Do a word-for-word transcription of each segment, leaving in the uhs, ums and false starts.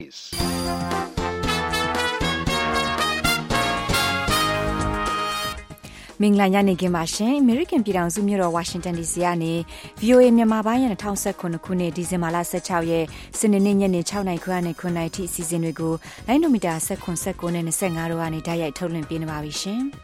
မင်္ဂလာညနေခင်းပါရှင်။ American ပြည်ထောင်စုမြို့တော် Washington ဒီ စီ ကနေ ဗွီအိုအေ မြန်မာပိုင်းရဲ့၂၀၁၇ခုနှစ်ဒီဇင်ဘာလ၁၆ရက်စနေနေ့ညနေ၆နာရီခွဲနဲ့9နာရီထိအစီအစဉ်တွေကိုလိုင်းနိုမီတာ၁၇ ၁၉နဲ့၂၅တို့ကနေတိုက်ရိုက်ထုတ်လွှင့်ပေးနေပါပြီရှင်။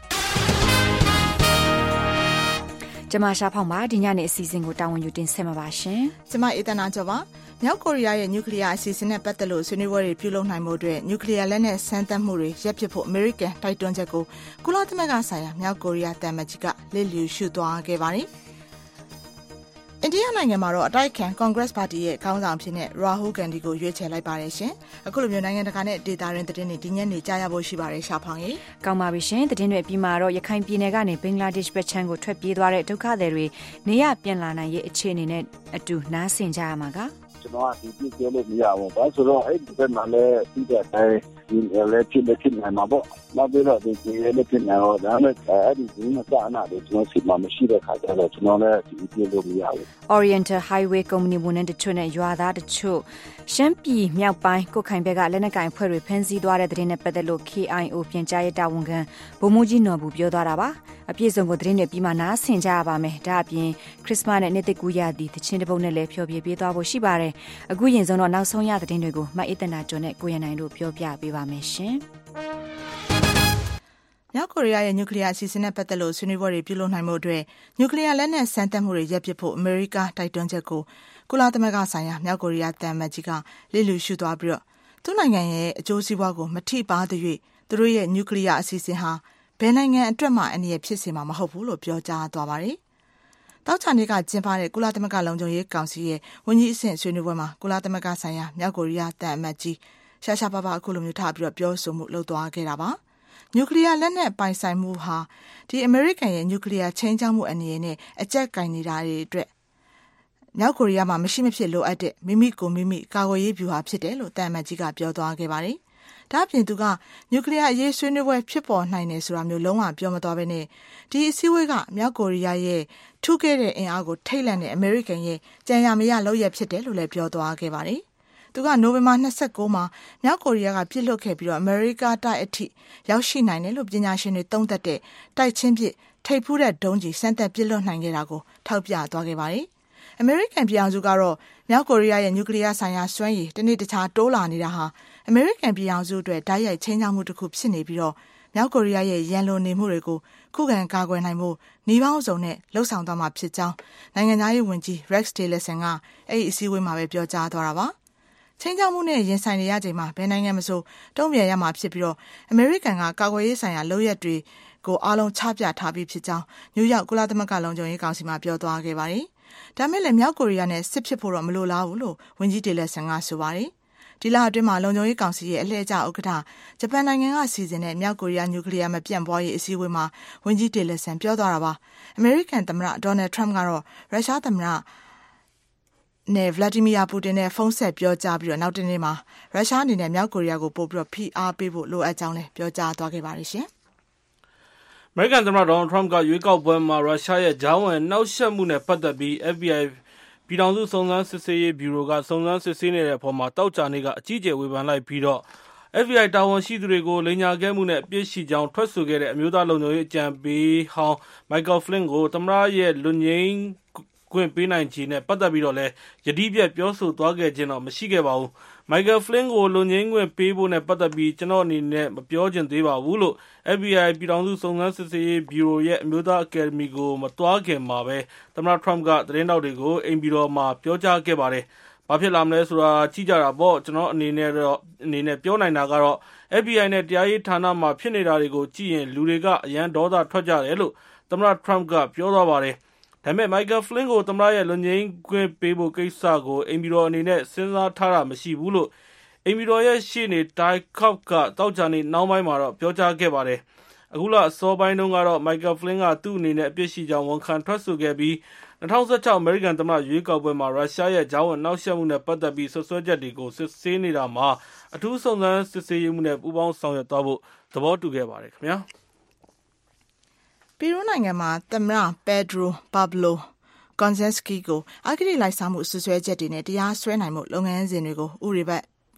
ကျမရှာဖောင်ပါဒီညနေအစီအစဉ်ကိုတာဝန်ယူတင်ဆက်မှာပါရှင်။ကျမအေးတနာကျော်ပါ။မြောက်ကိုရီးယားရဲ့နျူကလ িয়ার အစီအစဉ်နဲ့ပတ်သက်လို့ဆွေးနွေးပွဲတွေပြုလုပ်နိုင်မှုအတွက်နျူကလ িয়ার လက်နက်စမ်းသပ်မှုတွေရပ်ပစ်ဖို့အမေရိကန်တိုက်တွန်းချက်ကိုကုလသမဂ္ဂဆိုင်ရာမြောက်ကိုရီးယားတမန်ကြီးကလစ်လျူရှုသွားခဲ့ပါတယ်။အိန္ဒိယနိုင်ငံမှာတော့အတိုက်အခံ Congress ပါတီရဲ့ခေါင်းဆောင်ဖြစ်တဲ့ Rahul Gandhi ကိုရွေးချယ်လိုက်ပါတယ်ရှင်။အခုလိုမျိုးနိုင်ငံတကာနဲ့ဒေသရင်းသတင်းတွေဒီညနေကြားရဖို့ရှိပါတယ်ရှာဖောင်ကြီး။ကောင်းပါပြီရှင်။သတင်းတွေပြီးမှတော့ရခိုင်ပြည်နယ်ကနေဘင်္ဂလားဒေ့ရှ်ဘက်ခြမ်းကိုထွက်ပြေးသွားတဲ့ဒုက္ခသည်တွေနေရပြန်လာနိုင်ရေးအခြေအနေနဲ့အတူနားဆင်ကြရမှာကကျွန်တော်ကဒီပြည့်ပြောလို့မရဘူး။ဘာဆိုတော့အဲ့ဒီဘက်မှာလည်းပြီးတဲ့အတိုင်းဒီလည်းဖြစ်လက်ဖြစ်နိုင်မှာပေါ့။နောက်ပြီးတော့ဒီကျေးလည်းဖြစ်နိုင်တော့ဒါနဲ့အဲ့ဒီဒီမှာစာနာတယ်ကျွန်တော်စီမမရှိတဲ့ခါကျတော့ကျွန်တော်လည်းဒီပြည့်လို့မရဘူး။ Oriental Highway Company ဝန်ထမ်းတချို့နဲ့ရွာသားတချို့ရှမ်းပြည်မြောက်ပိုင်းကုတ်ခိုင်ဘက်ကလက်နက်ကင်အဖွဲ့တွေဖမ်းဆီးသွားတဲ့သတင်းနဲ့ပတ်သက်လို့ K I O ပြန်ကြားရေးတာဝန်ခံဗိုလ်မှူးကြီးနော်ဘူးပြောသွားတာပါ။အပြည့်စုံကိုသတင်းတွေပြီးမှနားဆင်ကြရပါမယ်။ဒါအပြင်ခရစ်စမတ်နဲ့နှစ်သစ်ကူးရသည့်သချင်းတစ်ပုဒ်နဲ့လည်းဖျော်ဖြေပေးသွားဖို့ရှိပါတယ်။အခုရင်ဆုံးတော့နောက်ဆုံးရသတင်းတွေကိုမအေးတနာကျော်နဲ့ကိုရနိုင်တို့ပြောပြပေးပါမယ်ရှင်။မြောက်ကိုရီးယားရဲ့နျူကလ িয়ার အစီအစဉ်နဲ့ပတ်သက်လို့ဆွေးနွေးပွဲတွေပြုလုပ်နိုင်မှုအတွက်နျူကလ িয়ার လက်နက်စမ်းသပ်မှုတွေရပ်ပစ်ဖို့အမေရိကတိုက်တွန်းချက်ကိုကုလသမဂ္ဂဆိုင်ရာမြောက်ကိုရီးယားတမန်ကြီးကလစ်လျူရှုသွားပြီးတော့သူ့နိုင်ငံရဲ့အကျိုးစီးပွားကိုမထိပါသရွေ့သူတို့ရဲ့နျူကလ িয়ার အစီအစဉ်ဟာဘယ်နိုင်ငံအတွက်မှအန္တရာယ်ဖြစ်စေမှာမဟုတ်ဘူးလို့ပြောကြားသွားပါတယ်။တောက်ချာနေ့ကကျင်းပတဲ့ကုလသမဂ္ဂလုံခြုံရေးကောင်စီရဲ့ဝန်ကြီးအဆင့်ဆွေးနွေးပွဲမှာကုလသမဂ္ဂဆိုင်ရာမြောက်ကိုရီးယားတမန်ကြီးရှာရှာပါပါအခုလိုမျိုးထားပြီးတော့ပြောဆိုမှုလုပ်သွားခဲ့တာပါ။နျူကလ িয়ার လက်နက်ပိုင်ဆိုင်မှုဟာဒီအမေရိကန်ရဲ့နျူကလ িয়ার ချိန်ချောက်မှုအနေနဲ့အကြက်ကင်နေတာတွေအတွက်မြောက်ကိုရီးယားမှာမရှိမဖြစ်လိုအပ်တဲ့မိမိကိုမိမိကာကွယ်ရေးဗျူဟာဖြစ်တယ်လို့တမန်ကြီးကပြောသွားခဲ့ပါတယ်။ဒါ့အပြင်သူကနျူကလ িয়ার အရေးဆွေးနွေးပွဲဖြစ်ပေါ်နိုင်တယ်ဆိုတာမျိုးလုံးဝပြောမသွားဘဲနဲ့ဒီအစည်းအဝေးကမြောက်ကိုရီးယားရဲ့ထူးခဲ့တဲ့အင်အားကိုထိတ်လန့်တဲ့အမေရိကန်ရဲ့ကြံရမရလုပ်ရဖြစ်တယ်လို့လည်းပြောသွားခဲ့ပါတယ်။သူကနိုဝင်ဘာ၂၉မှာမြောက်ကိုရီးယားကပြစ်လွတ်ခဲ့ပြီးတော့အမေရိကတိုက်အထိရောက်ရှိနိုင်တယ်လို့ပညာရှင်တွေသုံးသပ်တဲ့တိုက်ချင်းပစ်ထိပ်ဖူးတဲ့ဒုံးကြီးစမ်းသပ်ပြစ်လွတ်နိုင်ခဲ့တာကိုထောက်ပြသွားခဲ့ပါတယ်။အမေရိကန်ပြည်အောင်စုကတော့မြောက်ကိုရီးယားရဲ့နျူကလ িয়ার ဆိုင်ရာစွမ်းရည်တစ်နေ့တစ်ခြားတိုးလာနေတာဟာအမေရိကန်ပြည်အောင်စုအတွက်ဓာတ်ရိုက်ချင်းချောက်မှုတစ်ခုဖြစ်နေပြီးတော့မြောက်ကိုရီးယားရဲ့ရန်လိုနေမှုတွေကိုခုခံကာကွယ်နိုင်မှုနှီးပေါင်းစုံနဲ့လှုပ်ဆောင်သွားမှာဖြစ်ကြောင်းနိုင်ငံသားရေးဝန်ကြီး Rex Tillerson ကအဲ့ဒီအစည်းအဝေးမှာပဲပြောကြားသွားတာပါ။ချင်းချောက်မှုနဲ့ရင်ဆိုင်နေရချိန်မှာဘယ်နိုင်ငံမဆိုတုံ့ပြန်ရမှာဖြစ်ပြီးတော့အမေရိကန်ကကာကွယ်ရေးဆိုင်ရာလုပ်ရက်တွေကိုအားလုံးချပြထားပြီးဖြစ်ကြောင်းနယူးယောက်ကုလသမဂ္ဂလုံခြုံရေးကောင်စီမှာပြောသွားခဲ့ပါတယ်။ဒါမဲ့လည်းမြောက်ကိုရီးယားနဲ့စစ်ဖြစ်ဖို့တော့မလိုလားဘူးလို့ဝန်ကြီးတေလက်ဆန်ကဆိုပါတယ်။ဒီလအတွင်းမှာလုံခြုံရေးကောင်စီရဲ့အလှည့်ကျဥက္ကဋ္ဌဂျပန်နိုင်ငံကစီစဉ်တဲ့မြောက်ကိုရီးယားနျူကလ িয়ার မပြန့်ပွားရေးအစည်းအဝေးမှာဝန်ကြီးတေလက်ဆန်ပြောသွားတာပါ။အမေရိကန်သမ္မတဒေါ်နယ်ထရမ့်ကတော့ရုရှားသမ္မတနဲ့ဗလာဒီမီယာပူတင်နဲ့ဖုန်းဆက်ပြောကြားပြီးတော့နောက်တနေ့မှာရုရှားအနေနဲ့မြောက်ကိုရီးယားကိုပို့ပြီးတော့ဖိအားပေးဖို့လိုအပ်ကြောင်းလည်းပြောကြားသွားခဲ့ပါတယ်ရှင်။အမေရိကန်သမ္မတဒေါ်နယ်ထရမ့်ကရွေးကောက်ပွဲမှာရုရှားရဲ့ကြားဝင်နှောက်ယှက်မှုနဲ့ပတ်သက်ပြီး F B I ပြည်ထောင်စုစုံစမ်းစစ်ဆေးရေးဗျူရိုကစုံစမ်းစစ်ဆေးနေတဲ့အပေါ်မှာတောက်ကြနေကအကြီးအကျယ်ဝေဖန်လိုက်ပြီးတော့ F B I တာဝန်ရှိသူတွေကိုလိမ်ညာခဲ့မှုနဲ့အပြစ်ရှိကြောင်းထွက်ဆိုခဲ့တဲ့အမျိုးသားလုံခြုံရေးအကြံပေးဟောင်း Michael Flynn ကိုသမ္မတရဲ့လွတ်ငြိမ်းခွင့်ပေးနိုင်ခြေနဲ့ပတ်သက်ပြီးတော့လည်းယတိပြတ်ပြောဆိုသွားခဲ့ခြင်းတော့မရှိခဲ့ပါဘူး။ Michael Flynn ကိုလွတ်ငြိမ်းခွင့်ပေးဖို့နဲ့ပတ်သက်ပြီးကျွန်တော်အနေနဲ့မပြောချင်သေးပါဘူးလို့ F B I ပြည်ထောင်စုစုံစမ်းစစ်ဆေးရေးဗျူရိုရဲ့အမျိုးသားအကယ်ဒမီကိုမသွားခင်မှာပဲသမ္မတထရမ့်ကသတင်းတောက်တွေကိုအိမ်ပြည်တော်မှာပြောကြားခဲ့ပါတယ်။ဘာဖြစ်လာမလဲဆိုတာကြည့်ကြတာပေါ့ကျွန်တော်အနေနဲ့တော့အနေနဲ့ပြောနိုင်တာကတော့ F B I နဲ့တရားရေးဌာနမှာဖြစ်နေတာတွေကိုကြည့်ရင်လူတွေကအရန်ဒေါသထွက်ကြတယ်လို့သမ္မတထရမ့်ကပြောသွားပါတယ်။ဒါပေမဲ့ Michael Flynn ကိုသမ္မတရဲ့လွတ်ငြိမ်းခွင့်ပေးဖို့ကိစ္စကိုအိမ်ပြည်တော်အနေနဲ့စဉ်းစားထားတာမရှိဘူးလို့အိမ်ပြည်တော်ရဲ့ရှေ့နေတိုင်ကော့ကတောက်ချာနေနောက်ပိုင်းမှာတော့ပြောကြားခဲ့ပါတယ်။အခုလအစောပိုင်းတုန်းကတော့ Michael Flynn ကသူ့အနေနဲ့အပြစ်ရှိကြောင်းဝန်ခံထွက်ဆိုခဲ့ပြီး၂၀၁၆အမေရိကန်သမ္မတရွေးကောက်ပွဲမှာရုရှားရဲ့ကြားဝင်နှောက်ယှက်မှုနဲ့ပတ်သက်ပြီးဆွဆွဲချက်တွေကိုစစ်ဆေးနေတာမှာအထူးစုံစမ်းစစ်ဆေးရေးမှုနဲ့ပူးပေါင်းဆောင်ရွက်သွားဖို့သဘောတူခဲ့ပါတယ်ခင်ဗျာ။ပီရူးနိုင်ငံမှာသမ္မတပက်ဒရိုပဘလိုကွန်ဇက်စကီကိုအဂတိလိုက်စားမှုဆွဆွဲချက်တွေနဲ့တရားစွဲနိုင်မှုလုပ်ငန်းစဉ်တွေကိုဥရိဘတ်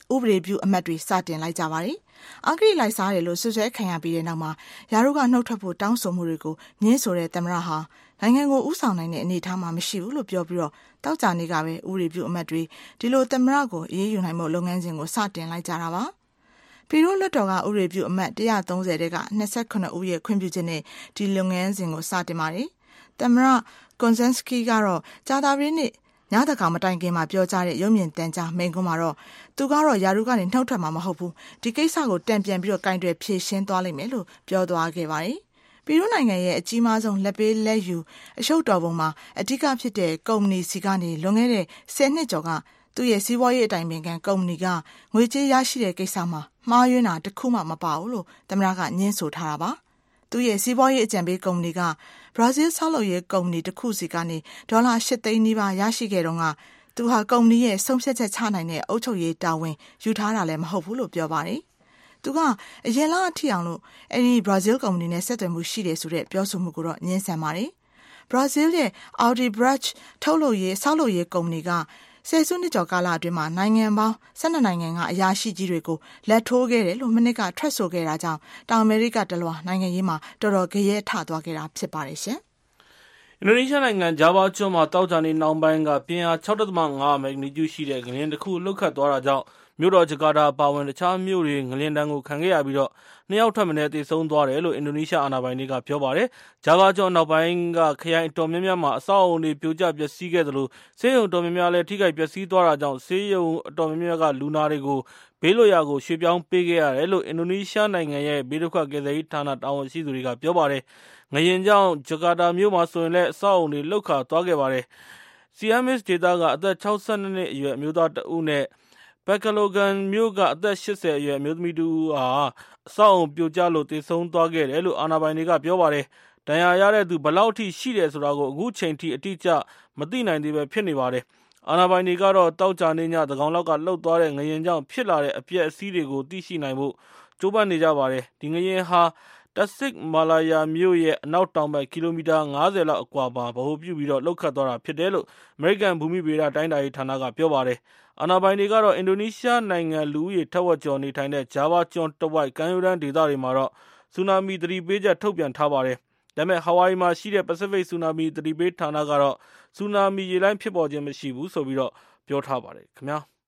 ဥပဒေပြုအမတ်တွေစတင်လိုက်ကြပါတယ်။အဂရိလိုက်စားတယ်လို့ဆွဆွဲခံရပြီးတဲ့နောက်မှာယာရုကနှုတ်ထွက်ဖို့တောင်းဆိုမှုတွေကိုညှင်းဆိုတဲ့သမ္မတဟာနိုင်ငံကိုဥဆောင်နိုင်တဲ့အနေအထားမှာမရှိဘူးလို့ပြောပြီးတော့တောက်ကြနေကပဲဥပဒေပြုအမတ်တွေဒီလိုသမ္မတကိုအေးအေးယူနိုင်မှုလုပ်ငန်းစဉ်ကိုစတင်လိုက်ကြတာပါ။ပြည်တော်လွှတ်တော်ကဥပဒေပြုအမတ်one hundred thirtyတဲ့ကtwenty-sevenဦးရဲ့ခွင့်ပြုချက်နဲ့ဒီလုပ်ငန်းစဉ်ကိုစတင်ပါတယ်။သမ္မတကွန်ဆန်စကီကတော့ကြာသပတေးနေ့ညတကောင်မတိုင်ခင်မှာပြောကြားတဲ့ရုပ်မြင်သံကြားမိန့်ခွန်းမှာတော့သူကတော့ယာရုကနေနှုတ်ထွက်မှာမဟုတ်ဘူးဒီကိစ္စကိုတံပြန်ပြီးတော့ကင်တွယ်ဖြေရှင်းသွားလိမ့်မယ်လို့ပြောသွားခဲ့ပါတယ်။ပြည်တော်နိုင်ငံရဲ့အကြီးမားဆုံးလက်ပေးလက်ယူအရှုပ်တော်ပုံမှာအဓိကဖြစ်တဲ့ကုမ္ပဏီစီကနေလွန်ခဲ့တဲ့tenနှစ်ကျော်ကသူ့ရဲ့စီးပွားရေးအတိုင်ပင်ခံကုမ္ပဏီကငွေကြေးရရှိတဲ့ကိစ္စမှာမှားယွင်းတာတစ်ခုမှမပါဘူးလို့သမ္မတကညှင်းဆိုထားတာပါ။သူ့ရဲ့စီးပွားရေးအကြံပေးကုမ္ပဏီကဘရာဇီးဆောက်လုပ်ရေးကုမ္ပဏီတစ်ခုစီကနေဒေါ်လာeightသိန်းနီးပါးရရှိခဲ့တော့ကသူဟာကုမ္ပဏီရဲ့ဆုံးဖြတ်ချက်ချနိုင်တဲ့အုပ်ချုပ်ရေးတာဝန်ယူထားတာလည်းမဟုတ်ဘူးလို့ပြောပါတယ်။သူကအရင်လားအထိအောင်လို့အဲဒီဘရာဇီးကုမ္ပဏီနဲ့ဆက်သွယ်မှုရှိတယ်ဆိုတဲ့ပြောဆိုမှုကိုတော့ညှင်းဆန်ပါတယ်။ဘရာဇီးရဲ့ Odebrecht ထုတ်လုပ်ရေးဆောက်လုပ်ရေးကုမ္ပဏီကဆယ်စုနှစ်ကျော်ကာလအတွင်းမှာနိုင်ငံပေါင်းtwelveနိုင်ငံကအရာရှိကြီးတွေကိုလက်ထိုးခဲ့တယ်လို့မနစ်ကထွက်ဆိုခဲ့တာကြောင့်တောင်အမေရိကတလွှာနိုင်ငံရေးမှာတော်တော်ကြရဲထသွားခဲ့တာဖြစ်ပါတယ်ရှင်။အင်ဒိုနီးရှားနိုင်ငံဂျာဗာကျွန်းမှာတောက်ကြနေနောင်ပိုင်းကပြင်းအားsix point fiveမက်ဂနီကျူရှိတဲ့ငလျင်တစ်ခုလှုပ်ခတ်သွားတာကြောင့်မြို့တော်ဂျကာတာပါဝင်တခြားမြို့တွေငလျင်တန်းကိုခံခဲ့ရပြီးတော့နှစ်ယောက်ထပ်မံသေဆုံးသွားတယ်လို့အင်ဒိုနီးရှားအာဏာပိုင်တွေကပြောပါတယ်။ဂျာဗာကျွန်းနောက်ပိုင်းကခရိုင်အတော်များများမှာအဆောက်အုံတွေပြိုကျပျက်စီးခဲ့သလိုဆေးရုံတော်များများလည်းထိခိုက်ပျက်စီးသွားတာကြောင့်ဆေးရုံအတော်များများကလူနာတွေကိုဘေးလွတ်ရာကိုရွှေ့ပြောင်းပေးခဲ့ရတယ်လို့အင်ဒိုနီးရှားနိုင်ငံရဲ့ဘေးဒုက္ခကယ်ဆယ်ရေးဌာနတာဝန်ရှိသူတွေကပြောပါတယ်။ငလျင်ကြောင့်ဂျကာတာမြို့မှာဆိုရင်လည်းအဆောက်အုံတွေလှုပ်ခါသွားခဲ့ပါတယ်။ Ciamis ဒေသကအသက်sixty-twoနှစ်အရွယ်အမျိုးသားတဦးနဲ့Pekalongan မြို့ကအသက်eightyအရွယ်အမျိုးသမီးတဦးဟာအဆောက်အုံပြိုကျလို့သေဆုံးသွားခဲ့တယ်လို့အာဏာပိုင်တွေကပြောပါတယ်။ဒဏ်ရာရတဲ့သူဘယ်လောက်ထိရှိတယ်ဆိုတာကိုအခုချိန်ထိအတိအကျမသိနိုင်သေးပဲဖြစ်နေပါတယ်။အာဏာပိုင်တွေကတော့တောက်ကြနေညသကောင်လောက်ကလှုပ်သွားတဲ့ငလျင်ကြောင့်ဖြစ်လာတဲ့အပျက်အစီးတွေကိုသိရှိနိုင်ဖို့ကြိုးပမ်းနေကြပါတယ်။ဒီငလျင်ဟာTasik Malaya မြို့ရဲ့အနောက်တောင်ဘက်ကီလိုမီတာfiftyလောက်အကွာမှာဗဟိုပြုပြီးတော့လှုပ်ခတ်သွားတာဖြစ်တယ်လို့အမေရိကန်ဘူမိဗေဒတိုင်းတာရေးဌာနကပြောပါတယ်။အာဏာပိုင်တွေကတော့အင်ဒိုနီးရှားနိုင်ငံလူဦးရေထက်ဝက်ကျော်နေထိုင်တဲ့ဂျာဗာကျွန်းတဝိုက်ကမ်းရိုးတန်းဒေသတွေမှာတော့ဆူနာမီသတိပေးချက်ထုတ်ပြန်ထားပါတယ်။ဒါပေမဲ့ဟာဝိုင်မှာရှိတဲ့ Pacific ဆူနာမီသတိပေးဌာနကတော့ဆူနာမီရေလှိုင်းဖြစ်ပေါ်ခြင်းမရှိဘူးဆိုပြီးတော့ပြောထားပါတယ်ခင်ဗျာ။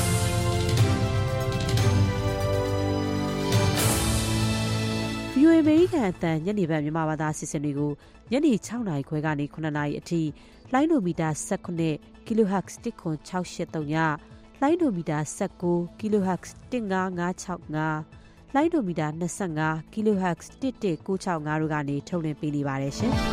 ဗီအိုအေ အမေရိကန်အသံညနေပိုင်းမြန်မာဘာသာအစီအစဉ်တွေကိုညနေsixနာရီခွဲကနေnineနာရီအထိလိုင်းဒိုမီတာnineteen ကီလိုဟက်ဇ်one six eight threeညလိုင်းဒိုမီတာnineteenကီလိုဟက်ဇ်one five five six fiveလိုင်းဒိုမီတာtwenty-fiveကီလိုဟက်ဇ်one one nine six fiveတို့ကနေထုတ်လွှင့်ပေးနေပါတယ်ရှင်။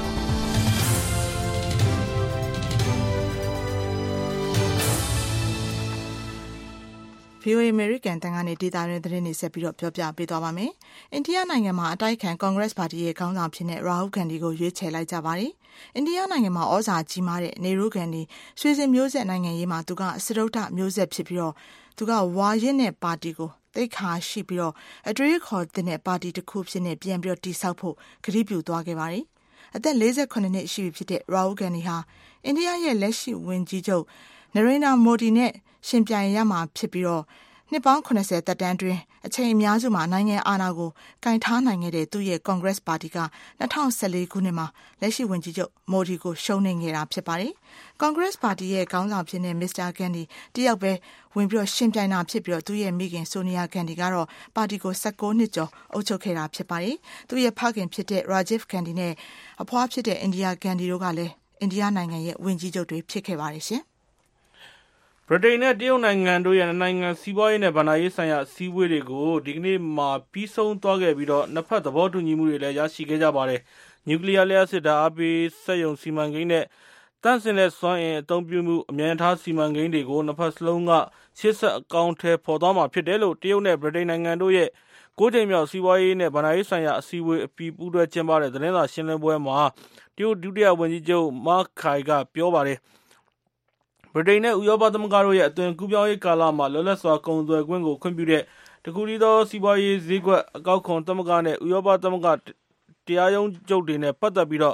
ဗီအိုအေ American တန်ကနေဒေတာရင်းသတင်းတွေဆက်ပြီးတော့ပြောပြပေးသွားပါမယ်။အိန္ဒိယနိုင်ငံမှာအတိုက်ခံ Congress ပါတီရဲ့ခေါင်းဆောင်ဖြစ်တဲ့ Rahul Gandhi ကိုရွေးချယ်လိုက်ကြပါတယ်။အိန္ဒိယနိုင်ငံမှာဩဇာကြီးမားတဲ့ Nehru Gandhi ရွှေစင်မျိုးဆက်နိုင်ငံရေးမှာသူကစတုတ္ထမျိုးဆက်ဖြစ်ပြီးတော့သူကဝါရင့်တဲ့ပါတီကိုသိက္ခာရှိပြီးတော့အတွေ့အခေါ်တဲ့ပါတီတစ်ခုဖြစ်နေပြန်ပြီးတော့တည်ဆောက်ဖို့ကတိပြုသွားခဲ့ပါတယ်။အသက်forty-sevenနှစ်ရှိပြီဖြစ်တဲ့ Rahul Gandhi ဟာအိန္ဒိယရဲ့လက်ရှိဝန်ကြီးချုပ် Narendra Modi နဲ့ရှင်ပြိုင်ရမှာဖြစ်ပြီးတော့နှစ်ပေါင်းseventyသက်တမ်းတွင်အချိန်အများစုမှာနိုင်ငံအာဏာကိုကင်ထားနိုင်ခဲ့တဲ့သူ့ရဲ့ Congress ပါတီကtwenty fourteenခုနှစ်မှာလက်ရှိဝန်ကြီးချုပ် Modi ကိုရှုံးနိမ့်ခဲ့တာဖြစ်ပါတယ်။ Congress ပါတီရဲ့ခေါင်းဆောင်ဖြစ်တဲ့ Mr. Gandhi တယောက်ပဲဝင်ပြီးတော့ရှင်ပြိုင်တာဖြစ်ပြီးတော့သူ့ရဲ့မိခင် Sonia Gandhi ကတော့ပါတီကိုnineteenနှစ်ကျော်အုပ်ချုပ်ခဲ့တာဖြစ်ပါတယ်။သူ့ရဲ့ဖခင်ဖြစ်တဲ့ Rajiv Gandhi နဲ့အဖွားဖြစ်တဲ့ Indira Gandhi တို့ကလည်းအိန္ဒိယနိုင်ငံရဲ့ဝန်ကြီးချုပ်တွေဖြစ်ခဲ့ပါတယ်ရှင်။ဗြိတိန်နဲ့တရုတ်နိုင်ငံတို့ရဲ့နိုင်ငံစီးပွားရေးနဲ့ဗဏ္ဍာရေးဆိုင်ရာအစည်းအဝေးတွေကိုဒီကနေ့မှာပြီးဆုံးသွားခဲ့ပြီးတော့နှစ်ဖက်သဘောတူညီမှုတွေလည်းရရှိခဲ့ကြပါတယ်။နျူကလ িয়ার လျှပ်စစ်ဓာတ်အားပေးစက်ရုံစီမံကိန်းနဲ့တန့်စင်တဲ့စွမ်းအင်အသုံးပြုမှုအမြန်ထားစီမံကိန်းတွေကိုနှစ်ဖက်စလုံးကရှေ့ဆက်အကောင်အထည်ဖော်သွားမှာဖြစ်တယ်လို့တရုတ်နဲ့ဗြိတိန်နိုင်ငံတို့ရဲ့ကိုးကြိမ်မြောက်စီးပွားရေးနဲ့ဗဏ္ဍာရေးဆိုင်ရာအစည်းအဝေးအပြီးပူးတွဲကျင်းပတဲ့သတင်းစာရှင်းလင်းပွဲမှာတရုတ်ဒုတိယဝန်ကြီးချုပ်မာခိုင်ကပြောပါတယ်။ဗြိတိန်နဲ့ဥရောပသမဂ္ဂတို့ရဲ့အသွင်ကူးပြောင်းရေးကာလမှာလွတ်လပ်စွာကုန်သွယ်ခွင့်ကိုခွင့်ပြုတဲ့တခုတည်းသောစီးပွားရေးဈေးကွက်အကောက်ခွန်သမဂ္ဂနဲ့ဥရောပသမဂ္ဂတရားရုံးချုပ်တွေနဲ့ပတ်သက်ပြီးတော့ဗ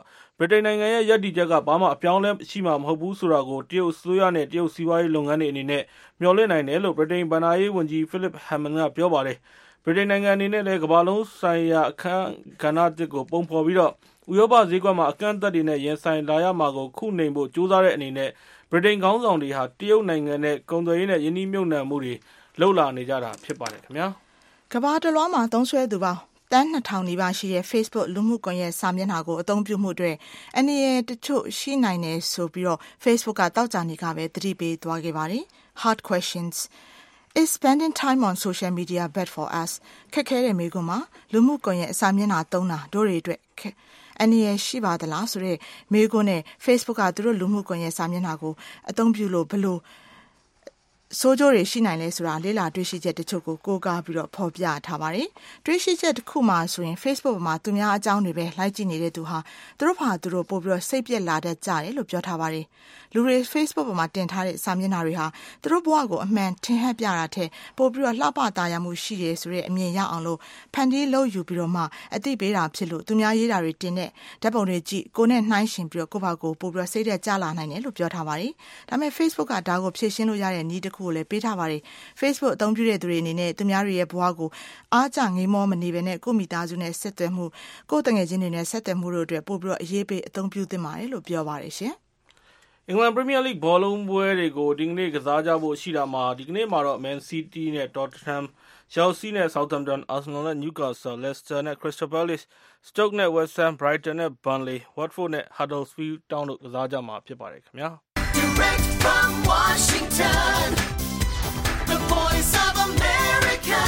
ဗြိတိန်နိုင်ငံရဲ့ရပ်တည်ချက်ကဘာမှအပြောင်းလဲရှိမှာမဟုတ်ဘူးဆိုတာကိုတရုတ်အစိုးရနဲ့တရုတ်စီးပွားရေးလုပ်ငန်းတွေအနေနဲ့မျှော်လင့်နိုင်တယ်လို့ဗြိတိန်ဘဏ္ဍာရေးဝန်ကြီး Philip Hammond ကပြောပါတယ်ဗြိတိန်နိုင်ငံအနေနဲ့လည်းကမ္ဘာလုံးဆိုင်ရာအခမ်းကဏ္ဍတစ်ကိုပုံဖော်ပြီးတော့ဥရောပဈေးကွက်မှာအကန့်အသတ်တွေနဲ့ရင်ဆိုင်လာရမှာကိုခုနှိမ်ဖို့ကြိုးစားတဲ့အနေနဲ့ဗြိတိန်ခေါင်းဆောင်တွေဟာတရုတ်နိုင်ငံနဲ့ကုန်သွယ်ရေးနဲ့ယင်းနှိမ့်မြုပ်နှံမှုတွေလှုပ်လာနေကြတာဖြစ်ပါတယ်ခင်ဗျာကမ္ဘာတစ်လွှားမှာသုံးစွဲသူပေါင်းတန်းနှစ်ထောင်နီးပါးရှိတဲ့ Facebook လူမှုကွန်ရက်စာမျက်နှာကိုအသုံးပြုမှုအတွက်အန္တရာယ်တချို့ရှိနိုင်တယ်ဆိုပြီးတော့ Facebook ကတောက်ကြနေကပဲသတိပေးသွားခဲ့ပါတယ်။ Hard questions. Is spending time on social media bad for us? ခက်ခဲတဲ့မေးခွန်းမှာလူမှုကွန်ရက်စာမျက်နှာသုံးတာတို့တွေအတွက်အန္တရာယ်ရှိပါသလားဆိုတဲ့မေးခွန်းနဲ့ Facebook ကသူတို့လူမှုကွန်ရက်စာမျက်နှာကိုအသုံးပြုလို့ဘယ်လိုဆိုးကျိုးတွေရှိနိုင်လဲဆိုတာလေ့လာတွေ့ရှိချက်တချို့ကိုကိုးကားပြီးတော့ဖော်ပြထားပါတယ်။တွေ့ရှိချက်တစ်ခုမှဆိုရင် Facebook မှာသူများအကြောင်းတွေပဲလိုက်ကြည့်နေတဲ့သူဟာသူတို့ဘာသူတို့ပို့ပြီးတော့စိတ်ပြက်လာတတ်ကြတယ်လို့ပြောထားပါတယ်။လူတွေ Facebook ပေါ်မှာတင်ထားတဲ့စာမျက်နှာတွေဟာသူတို့ဘဝကိုအမှန်ထင်ဟပ်ပြတာထက်ပို့ပြီးတော့လှပသားရမှုရှိတယ်ဆိုတဲ့အမြင်ရအောင်လို့ဖန်တီးလုပ်ယူပြီးတော့မှအသိပေးတာဖြစ်လို့သူများရေးတာတွေတင်တဲ့ဓာတ်ပုံတွေကြည့်ကိုနဲ့နှိုင်းရှင်ပြီးတော့ကိုယ့်ဘာကိုပို့ပြီးတော့စိတ်သက်ကြလာနိုင်တယ်လို့ပြောထားပါတယ်။ဒါပေမဲ့ Facebook ကဒါကိုဖြည့်ရှင်းလို့ရတဲ့နည်းတစ်ခုကိုလည်းပေးထားပါတယ်။ Facebook အသုံးပြုတဲ့သူတွေအနေနဲ့သူများတွေရဲ့ဘဝကိုအားကျငိမ့်မောမနေဘဲနဲ့ကိုယ့်မိသားစုနဲ့ဆက်သွယ်မှုကိုယ့်တငယ်ချင်းတွေနဲ့ဆက်သွယ်မှုတို့အတွက်ပို့ပြီးတော့အရေးပေးအသုံးပြုသင့်ပါတယ်လို့ပြောပါတယ်ရှင်။အင်္ဂလန်ပရီးမီးယားလိဂ်ဘောလုံးပွဲတွေကိုဒီကနေ့ကစားကြဖို့ရှိတာမှာဒီကနေ့မှာတော့ Man City နဲ့ Tottenham, Chelsea နဲ့ Southampton, Arsenal နဲ့ Newcastle, Leicester နဲ့ Crystal Palace, Stoke နဲ့ West Ham, Brighton နဲ့ Burnley, Watford နဲ့ Huddersfield Town တို့ကစားကြမှာဖြစ်ပါတယ်ခင်ဗျာ။ Direct from Washington The Voice of America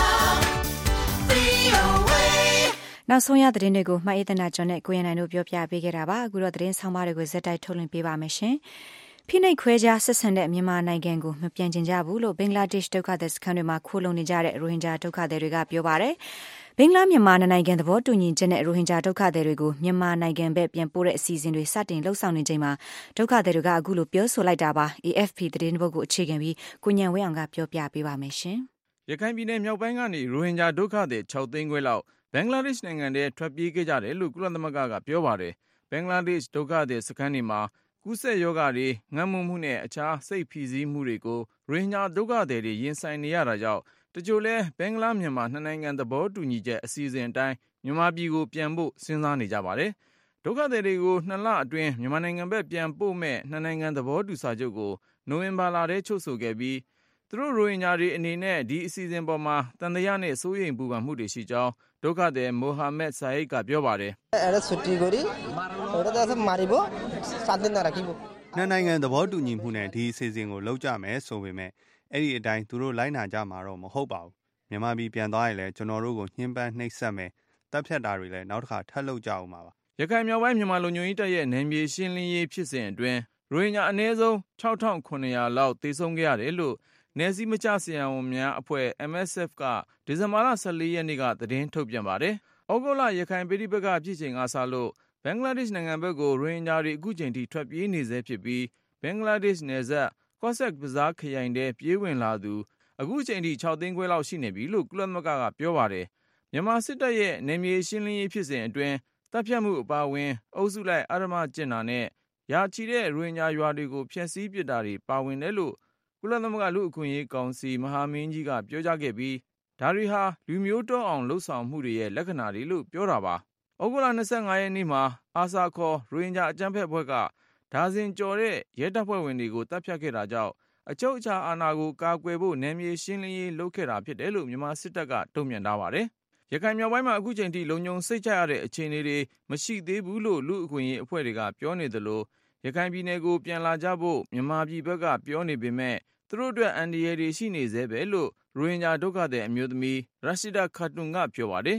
နောက်ဆုံးရသတင်းတွေကိုမှတ်ရေးတင်တာကျွန်နဲ့ကိုရန်နိုင်တို့ပြောပြပေးခဲ့တာပါအခုတော့သတင်းဆောင်မတွေကိုဇက်တိုက်ထုတ်လွှင့်ပေးပါမယ်ရှင်ဖိနှိပ်ခွဲခြားဆက်ဆံတဲ့မြန်မာနိုင်ငံကိုမပြန်ကျင်ကြဘူးလို့ဘင်္ဂလားဒေ့ရှ်ဒုက္ခသည်စခန်းတွေမှာခိုးလုံနေကြတဲ့ရိုဟင်ဂျာဒုက္ခသည်တွေကပြောပါတယ်ဘင်္ဂလားမြန်မာနိုင်ငံသဘောတူညီချက်နဲ့ရိုဟင်ဂျာဒုက္ခသည်တွေကိုမြန်မာနိုင်ငံဘက်ပြန်ပို့တဲ့အစီအစဉ်တွေစတင်လှုပ်ဆောင်နေချိန်မှာဒုက္ခသည်တွေကအခုလိုပြောဆိုလိုက်တာပါ A F P သတင်းပုဒ်ကိုအခြေခံပြီးကိုညံဝဲအောင်ကပြောပြပေးပါမယ်ရှင်ရခိုင်ပြည်နယ်မြောက်ပိုင်းကနေရိုဟင်ဂျာဒုက္ခသည်၆သိန်းခွဲလောက်ဘင်္ဂလားဒေ့ရှ်နိုင်ငံထဲထွက်ပြေးခဲ့ကြတယ်လို့ကုလသမဂ္ဂကပြောပါတယ်ဘင်္ဂလားဒေ့ရှ်ဒုက္ခသည်စခန်းတွေမှာကူးစက်ရောဂါတွေငတ်မွတ်မှုနဲ့အခြားစိတ်ဖိစီးမှုတွေကိုရိုဟင်ဂျာဒုက္ခသည်တွေရင်ဆိုင်နေရတာကြောင့်တချို့လဲဘင်္ဂလားမြန်မာနှစ်နိုင်ငံသဘောတူညီချက်အစီအစဉ်အတိုင်းမြန်မာပြည်ကိုပြန်ဖို့စဉ်းစားနေကြပါတယ်ဒုက္ခသည်တွေကိုနှစ်လအတွင်းမြန်မာနိုင်ငံဘက်ပြန်ပို့မဲ့နှစ်နိုင်ငံသဘောတူစာချုပ်ကိုနိုဝင်ဘာလထဲချုပ်ဆိုခဲ့ပြီးသူတို့ရိုဟင်ဂျာတွေအနေနဲ့ဒီအစီအစဉ်ပေါ်မှာတန်တရားနဲ့စိုးရိမ်ပူပန်မှုတွေရှိကြောင်းဒုက္ခသည်မိုဟာမက်ဆာအိဒ်ကပြောပါတယ်နှစ်နိုင်ငံသဘောတူညီမှုနဲ့ဒီအစီအစဉ်ကိုလုပ်ကြမယ်ဆိုပေမဲ့အဲ့ဒီအတိုင်းသူတို့လိုက်နာကြမှာတော့မဟုတ်ပါဘူးမြန်မာပြည်ပြန်သွားရင်လည်းကျွန်တော်တို့ကိုညှဉ်းပန်းနှိပ်စက်မယ်တပ်ဖြတ်တာတွေလည်းနောက်တစ်ခါထပ်လုပ်ကြအောင်ပါပါရခိုင်မြောက်ပိုင်းမြန်မာလူမျိုးရေးတပ်ရဲ့နယ်မြေရှင်းလင်းရေးဖြစ်စဉ်အတွင်းရိုဟင်ဂျာအနည်းဆုံး၆ထောင်ခုနှစ်ရာလောက်သေဆုံးခဲ့ရတယ်လို့နယ်စည်းမခြားဆရာဝန်များအဖွဲ့ M S F ကဒီဇင်ဘာလ၁၄ရက်နေ့ကသတင်းထုတ်ပြန်ပါတယ်။ဩဂုတ်လရခိုင်ပြည်ပကဖြစ်ချိန်ကစလို့ဘင်္ဂလားဒေ့ရှ်နိုင်ငံဘက်ကိုရိုဟင်ဂျာတွေအခုချိန်ထိထွက်ပြေးနေဆဲဖြစ်ပြီးဘင်္ဂလားဒေ့ရှ်နယ်စပ်ကော့ဆက်ဘဇားခရိုင်ထဲပြေးဝင်လာသူအခုချိန်ထိ၆သိန်းခွဲလောက်ရှိနေပြီလို့ကုလသမဂ္ဂကပြောပါတယ်။မြန်မာစစ်တပ်ရဲ့နယ်မြေရှင်းလင်းရေးဖြစ်စဉ်အတွင်းတပ်ဖြတ်မှုအပါအဝင်အုပ်စုလိုက်အဓမ္မကျင့်တာနဲ့ရာချီတဲ့ရိုဟင်ဂျာရွာတွေကိုဖျက်ဆီးပစ်တာတွေပါဝင်တယ်လို့ကုလသမဂ္ဂလူ့အခွင့်အရေးကောင်စီမဟာမင်းကြီးကပြောကြားခဲ့ပြီးဒါတွေဟာလူမျိုးတုံးအောင်လှုပ်ဆောင်မှုတွေရဲ့လက္ခဏာတွေလို့ပြောတာပါ။ဩဂုတ်လ၂၅ရက်နေ့မှာအာဆာခေါ်ရိုဟင်ဂျာအကြမ်းဖက်အဖွဲ့ကဒါဇင်ကျော်တဲ့ရဲတပ်ဖွဲ့ဝင်တွေကိုတပ်ဖြတ်ခဲ့တာကြောင့်အချုပ်အခြာအာဏာကိုကာကွယ်ဖို့နယ်မြေရှင်းလင်းရေးလုပ်ခဲ့တာဖြစ်တယ်လို့မြန်မာစစ်တပ်ကတုံ့ပြန်ထားပါတယ်။ရခိုင်မြောက်ပိုင်းမှာအခုချိန်ထိလုံခြုံစိတ်ချရတဲ့အခြေအနေတွေမရှိသေးဘူးလို့လူ့အခွင့်အရေးအဖွဲ့တွေကပြောနေသလိုရခိုင်ပြည်နယ်ကိုပြန်လာကြဖို့မြန်မာပြည်ဘက်ကပြောနေပေမဲ့သူတို့အတွက်အန္တရာယ်တွေရှိနေသေးပဲလို့ရိုဟင်ဂျာဒုက္ခသည်အမျိုးသမီးရရှိဒါခတ်တွန်ကပြောပါတယ်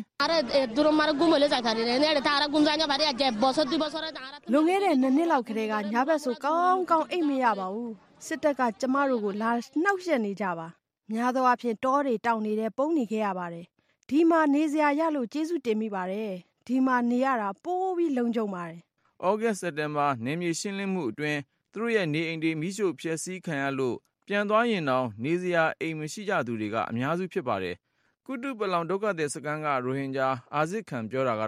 လွန်ခဲ့တဲ့နှစ်နှစ်လောက်ကတည်းကညဘက်ဆိုကောင်းကောင်းအိတ်မရပါဘူးစစ်တပ်ကကျမတို့ကိုလာနှောက်ယှက်နေကြပါများသောအားဖြင့်တောတွေတောင်နေတဲ့ပုံနေခဲ့ရပါတယ်ဒီမှာနေစရာရလို့ကျေးဇူးတင်မိပါတယ်ဒီမှာနေရတာပိုးပြီးလုံခြုံပါတယ်ဩဂတ်စက်တင်ဘာနေမြေရှင်းလင်းမှုအတွင်းသူတို့ရဲ့နေအိမ်တွေမိရှို့ဖျက်ဆီးခံရလို့ပြန်သွားရင်တော့နေစရာအိမ်မရှိကြသူတွေကအများစုဖြစ်ပါတယ်ကုတုပလောင်ဒုက္ခသည်စခန်းကရိုဟင်ဂျာအာဇစ်ခံပြောတာကတော့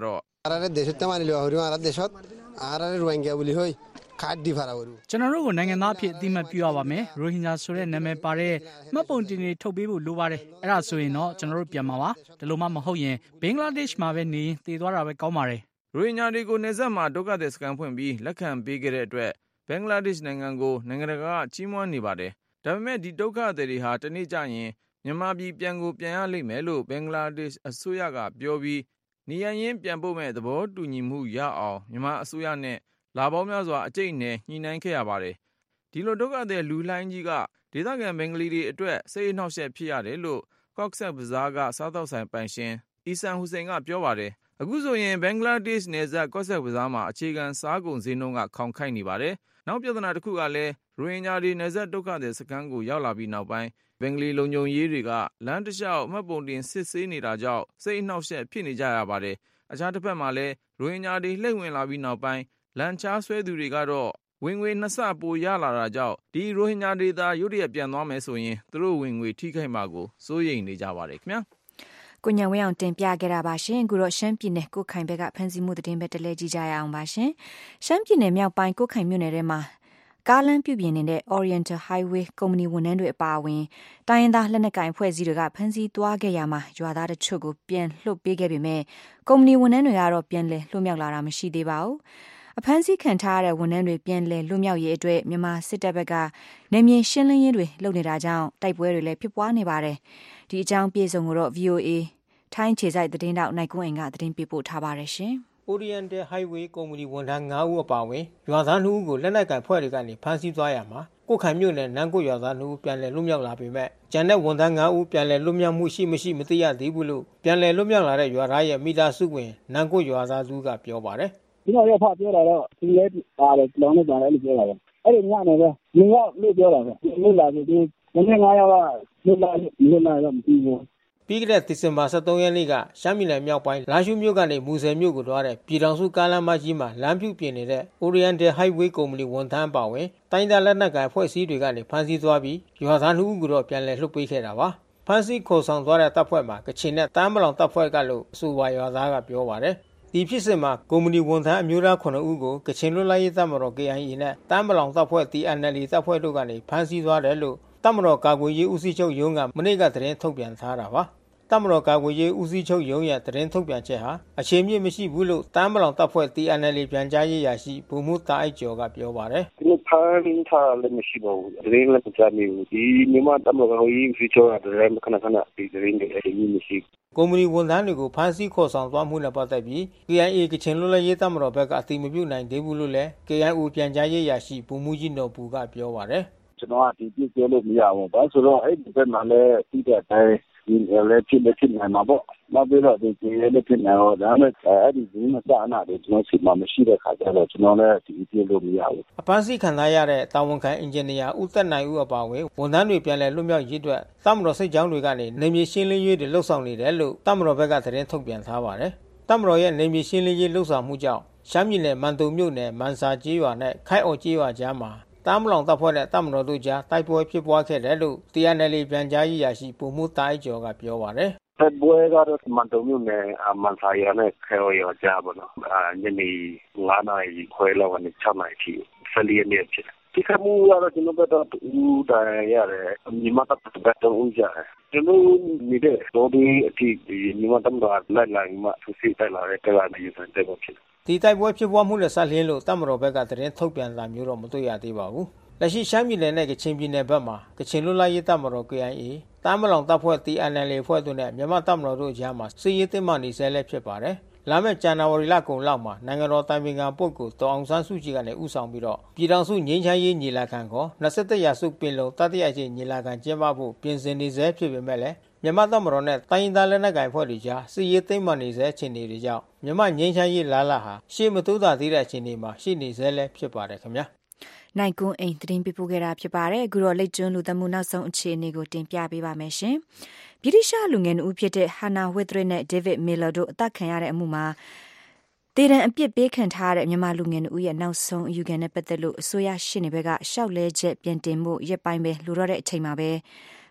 আরারে দেশত তেমানি লওয়া হরি আরার দেশত আরারে রোহিঙ্গা বলি হই খাড্ডি ফারা হরি ကျွန်တော်တို့ကိုနိုင်ငံသားအဖြစ်အသိမှတ်ပြုရပါမယ်ရိုဟင်ဂျာဆိုတဲ့နာမည်ပါတဲ့မှတ်ပုံတင်တွေထုတ်ပေးဖို့လိုပါတယ်အဲ့ဒါဆိုရင်တော့ကျွန်တော်တို့ပြန်မှာပါဒီလိုမှမဟုတ်ရင်ဘင်္ဂလားဒေ့ရှ်မှာပဲနေရင်တည်သွားတာပဲကောင်းပါတယ်ရိုဟင်ဂျာတွေကိုနေဆက်မှာဒုက္ခသည်စခန်းဖွင့်ပြီးလက်ခံပေးခဲ့တဲ့အတွက်ဘင်္ဂလားဒေ့ရှ်နိုင်ငံကိုနိုင်ငံတကာကကြီးမွမ်းနေပါတယ်ဒါပေမဲ့ဒီဒုက္ခသည်တွေဟာတနေ့ကျရင်မြန်မာပြည်ပြန်ကိုပြန်ရလိမ့်မယ်လို့ဘင်္ဂလားဒေ့ရှ်အစိုးရကပြောပြီးနေရရင်ပြန်ဖို့မဲ့သဘောတူညီမှုရအောင်မြန်မာအစိုးရနဲ့လာပေါင်းများစွာအကျိတ်နဲ့ညှိနှိုင်းခဲ့ရပါတယ်ဒီလိုဒုက္ခသည်လူလှိုင်းကြီးကဒေသခံဘင်္ဂလီတွေအတွက်စိတ်အနှောက်အယှက်ဖြစ်ရတယ်လို့ Cox's Bazar ကစားသောက်ဆိုင်ပိုင်ရှင်အီဆန်ဟူစိန်ကပြောပါတယ်အခုဆိုရင်ဘင်္ဂလားဒေ့ရှ်နယ်စပ် Cox's Bazar မှာအခြေခံစားကုန်ဈေးနှုန်းကခေါင်ခိုက်နေပါတယ်နောက်ပြဿနာတစ်ခုကလည်းရိုဟင်ဂျာတွေနယ်စပ်ဒုက္ခသည်စခန်းကိုရောက်လာပြီးနောက်ပိုင်းဘင်္ဂလီလုံခြုံရေးတွေကလမ်းတစ်လျှောက်မှတ်ပုံတင်စစ်ဆေးနေတာကြောင့်စိတ်အနှောက်အယှက်ဖြစ်နေကြရပါတယ်အခြားတစ်ဖက်မှာလည်းရိုဟင်ဂျာတွေလှည့်ဝင်လာပြီးနောက်ပိုင်းလန်ချားဆွဲသူတွေကတော့ဝင်ငွေနှစ်ဆပိုရလာတာကြောင့်ဒီရိုဟင်ဂျာတွေသာရုတ်တရက်ပြန်သွားမယ်ဆိုရင်သူတို့ဝင်ငွေထိခိုက်မှာကိုစိုးရိမ်နေကြပါတယ်ခင်ဗျာကိုညံဝဲအောင်တင်ပြခဲ့တာပါရှင်အခုတော့ရှမ်းပြည်နယ်ကိုခိုင်ဘက်ကဖမ်းဆီးမှုသတင်းပဲတလဲကြည့်ကြရအောင်ပါရှင်ရှမ်းပြည်နယ်မြောက်ပိုင်းကိုခိုင်မြို့နယ်ထဲမှာကားလမ်းပြုပြင်နေတဲ့ Oriental Highway ကုမ္ပဏီဝန်ထမ်းတွေအပါအဝင်တိုင်းရင်းသားလက်နက်ကိုင်အဖွဲ့အစည်းတွေကဖမ်းဆီးသွားခဲ့ရမှာရွာသားတချို့ကိုပြန်လွှတ်ပေးခဲ့ပေမဲ့ကုမ္ပဏီဝန်ထမ်းတွေကတော့ပြန်လည်လွှတ်မြောက်လာတာမရှိသေးပါဘူးအဖမ်းဆီးခံထားရတဲ့ဝန်ထမ်းတွေပြန်လည်လွတ်မြောက်ရေးအတွက်မြန်မာစစ်တပ်ဘက်ကနေမြေရှင်းလင်းရေးတွေလုပ်နေတာကြောင့်တိုက်ပွဲတွေလည်းဖြစ်ပွားနေပါတယ်။ဒီအကြောင်းပြေဆုံးကိုတော့ ဗီအိုအေ ထိုင်းခြေစိုက်သတင်းတောက်နိုင်ကွန်းအိမ်ကသတင်းပေးပို့ထားပါတယ်ရှင်။ Oriental Highway ကုမ္ပဏီဝန်ထမ်း၅ဦးအပါအဝင်ရွာသား၂ဦးကိုလက်နက်ကိုင်ဖွဲ့တွေကနေဖမ်းဆီးသွားရမှာကိုခိုင်မြို့နယ်နန်းကိုရွာသား၂ဦးပြန်လည်လွတ်မြောက်လာပေမဲ့ကျန်တဲ့ဝန်ထမ်း၅ဦးပြန်လည်လွတ်မြောက်မှုရှိမရှိမသိရသေးဘူးလို့ပြန်လည်လွတ်မြောက်လာတဲ့ရွာသားရဲ့မိသားစုဝင်နန်းကိုရွာသားသူကပြောပါတယ်ဒီတော့ရဖပြောတာတော့ဒီလေပါတယ်လောင်းနေတယ်လို့ပြောတာပဲအဲ့ဒီညနေပဲညောက်လို့ပြောတာပဲလွတ်လာပြီဒီနည်းနည်း၅ယောက်ကလွတ်လာလွတ်လာတော့မပြီးဘူးပြီးခဲ့တဲ့ဒီဇင်ဘာ၁၃ရက်နေ့ကရှမ်းပြည်နယ်မြောက်ပိုင်းလာရှုမြို့ကနေမူဆယ်မြို့ကိုသွားတဲ့ပြည်ထောင်စုကားလမ်းမကြီးမှာလမ်းပြုပြင်နေတဲ့ Oriental Highway ကုမ္ပဏီဝန်ထမ်းပါဝင်တိုင်းဒေသလက်နက်ကိုင်အဖွဲ့အစည်းတွေကနေဖမ်းဆီးသွားပြီးရွာသား၂ဦးကိုတော့ပြန်လည်လွှတ်ပေးခဲ့တာပါဖမ်းဆီးခေါ်ဆောင်သွားတဲ့တပ်ဖွဲ့မှာကချင်နဲ့တမ်းမလောင်တပ်ဖွဲ့ကလို့အဆိုပါရွာသားကပြောပါတယ်ဒီဖြစ်စဉ်မှာကုမ္ပဏီဝန်ထမ်းအမျိုးသားခုနှစ်ဦးကိုကချင်လွတ်လပ်ရေးတပ်မတော် K I A နဲ့တမ်းမလောင်တပ်ဖွဲ့ T N L A တပ်ဖွဲ့တို့ကနေဖမ်းဆီးသွားတယ်လို့တပ်မတော်ကာကွယ်ရေးဦးစီးချုပ်ရုံးကမနေ့ကသတင်းထုတ်ပြန်ထားတာပါတပ်မတော်ကာကွယ်ရေးဦးစီးချုပ်ရုံးရဲ့သတင်းထုတ်ပြန်ချက်ဟာအခြေမြစ်မရှိဘူးလို့တမ်းမလောင်တပ်ဖွဲ့ T N L A ပြန်ကြားရေးရာရှိဗိုလ်မှူးတာအိုက်ကျော်ကပြောပါတယ်ဒီလိုဖမ်းထားလည်းမရှိပါဘူးသတင်းလည်းမကြားမိဘူးဒီမြန်မာတပ်မတော်ကာကွယ်ရေးဦးစီးချုပ်ကလည်းခဏခဏဒီသတင်းတွေအရင်မရှိကုမ္ပဏီဝန်ထမ်းတွေကိုဖမ်းဆီးခေါ်ဆောင်သွားမှုနဲ့ပတ်သက်ပြီး K I A ကချင်လွတ်လပ်ရေးတပ်မတော်ဘက်ကအသိမပြုနိုင်သေးဘူးလို့လည်း K I O ပြန်ကြားရေးရာရှိဗိုလ်မှူးကြီးနော်ဘူကပြောပါတယ်ကျွန်တော်ကဒီပြည့်ပြောလို့မရဘူးဘာဆိုတော့အဲ့ဒီဘက်မှာလည်းပြီးတဲ့အတိုင်းဒီလည်းဖြစ်နေဖြစ်နေမှာပေါ့နောက်ပြီးတော့ဒီကျေးလည်းဖြစ်နေတော့ဒါနဲ့အဲ့ဒီဒီမှာစာနာတယ်ကျွန်တော်စီမမရှိတဲ့ခါကျတော့ကျွန်တော်လည်းဒီပြည့်လို့မရဘူးအပန်းစီခံထားရတဲ့တာဝန်ခံအင်ဂျင်နီယာဦးသက်နိုင်ဦးအပါအဝင်ဝန်ထမ်းတွေပြန်လည်လွတ်မြောက်ရေးအတွက်တပ်မတော်စိတ်ကြောင်းတွေကနေနေမြေရှင်းလင်းရေးတွေလှုပ်ဆောင်နေတယ်လို့တပ်မတော်ဘက်ကသတင်းထုတ်ပြန်ထားပါတယ်တပ်မတော်ရဲ့နေမြေရှင်းလင်းရေးလှုပ်ဆောင်မှုကြောင့်ရှမ်းပြည်နယ်မန်တုံမြို့နယ်မန်စာကျေးရွာနဲ့ခိုင်အော်ကျေးရွာကြားမှာတမ်းမလောင်တပ်ဖွဲ့နဲ့တပ်မတော်တို့ကြားတိုက်ပွဲဖြစ်ပွားခဲ့တယ်လို့ T N L A ပြန်ကြားရေးရာရှိဗိုလ်မှူးတာအိုက်ကျော်ကပြောပါတယ်တိုက်ပွဲကတော့မန်တုံမြို့နယ်မန်စာရွာနဲ့ခိုင်အော်ရွာကြားပေါ့နော်ညနေ၅နာရီခွဲလောက်ကနေ၆နာရီထိဆယ်လေးရက်နေ့ဖြစ်ဒီကမှုကတော့ကျွန်တော်တို့ဦးတိုင်ရတယ်ညီမတပ်တပ်တော့ဦးကြတယ်ကျွန်တော်နေတဲ့တော်ဒီအထိညီမတပ်တော့လိုက်လိုက်မှသူစိတ်တိုက်လာတဲ့ကလာနေတယ်တဲ့ပေါ့ဖြစ်ဒီတိုက်ပွဲဖြစ်ပွားမှုနဲ့ဆက်လျင်းလို့တပ်မတော်ဘက်ကသတင်းထုတ်ပြန်လာမျိုးတော့မတွေ့ရသေးပါဘူးလက်ရှိရှမ်းပြည်နယ်နဲ့ကချင်ပြည်နယ်ဘက်မှာကချင်လွတ်လပ်ရေးတပ်မတော် K I A တမ်းမလောင်တပ်ဖွဲ့ T N L A ဖွဲ့တို့နဲ့မြန်မာတပ်မတော်တို့ကြားမှာစစ်ရေးတင်းမာနေဆဲလည်းဖြစ်ပါတယ်လာမယ့်ဇန်နဝါရီလကုန်လောက်မှာနိုင်ငံတော်တိုင်ပင်ခံပုဂ္ဂိုလ်ဒေါ်အောင်ဆန်းစုကြည်ကနေဦးဆောင်ပြီးတော့ပြည်ထောင်စုငြိမ်းချမ်းရေးညီလာခံကို၂၁ရာစုပင်လုံတတိယအကြိမ်ညီလာခံကျင်းပဖို့ပြင်ဆင်နေဆဲဖြစ်ပေမဲ့လည်းမြန်မာတပ်မတော်နဲ့တိုင်းရင်းသားလက်နက်ကိုင်ဖွဲ့တွေကြားစစ်ရေးသိမ်းမှနေဆဲအခြေအနေတွေကြောင့်မြန်မာငြိမ်းချမ်းရေးလာလာဟာရှေ့မတိုးသာသေးတဲ့အခြေအနေမှာရှိနေဆဲလည်းဖြစ်ပါတယ်ခင်ဗျာနိုင်ကွန်းအိမ်သတင်းပေးပို့ခဲ့တာဖြစ်ပါတယ်အခုတော့လိတ်ကျွန်းလူသမှုနောက်ဆုံးအခြေအနေကိုတင်ပြပေးပါမယ်ရှင်ဗြိတိရှလူငယ်ဦးဖြစ်တဲ့ဟာနာဝစ်သရစ်နဲ့ဒေးဗစ်မီလာတို့အသက်ခံရတဲ့အမှုမှာတည်တံအပြစ်ပေးခံထားရတဲ့မြန်မာလူငယ်ဦးရဲ့နောက်ဆုံးအယူခံနဲ့ပတ်သက်လို့အစိုးရရှေ့နေဘက်ကရှောက်လဲချက်ပြင်တင်မှုရက်ပိုင်းပဲလိုတော့တဲ့အချိန်မှာပဲ